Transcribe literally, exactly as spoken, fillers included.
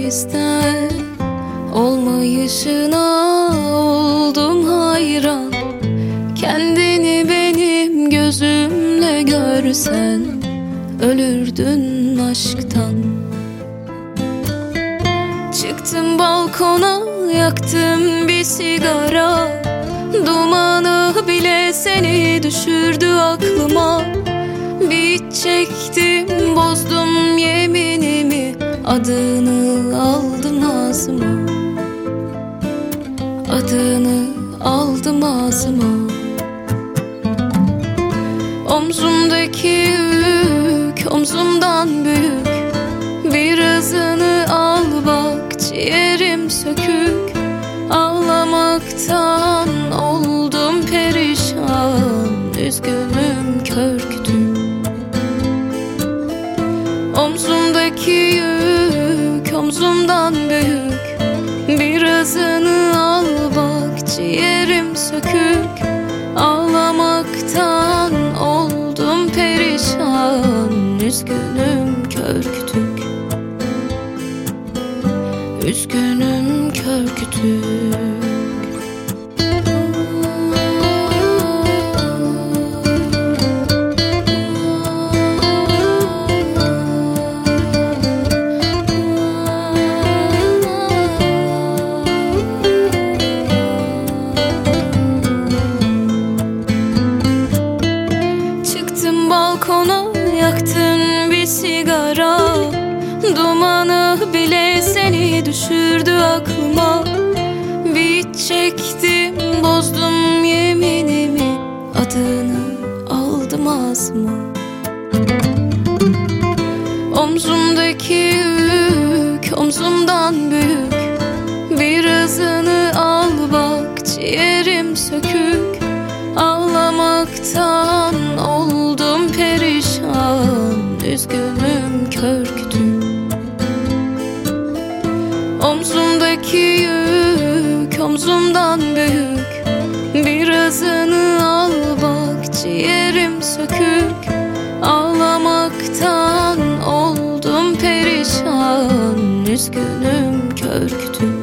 bizden olmayışına oldum hayran. Kendini benim gözümle görsen ölürdün aşktan. Çıktım balkona, yaktım bir sigara, dumanı bile seni düşürdü aklıma. Bir iç çektim, bozdum yeminimi, adını aldım ağzıma, adını aldım ağzıma. Omzumdaki yük omzumdan büyük, birazını al bak ciğerim sökük. Ağlamaktan oldum perişan, üzgünüm kör kütük. Omzumdaki yük omzumdan büyük, birazını al bak ciğerim sökük. Ağlamaktan oldum perişan, üzgünüm kör kütük. Üzgünüm kör kütük. Çıktım balkona, yaktım bir sigara, dumanı bile seni düşürdü aklıma. Bir iç çektim, bozdum yeminimi, adını aldım ağzıma. Omzumdaki yük omzumdan büyük, birazını al bak ciğerim sökük. Ağlamaktan oldum perişan, üzgünüm kör kütük. Omzumdaki yük omzumdan büyük, birazını al bak ciğerim sökük. Ağlamaktan oldum perişan, üzgünüm kör kütük.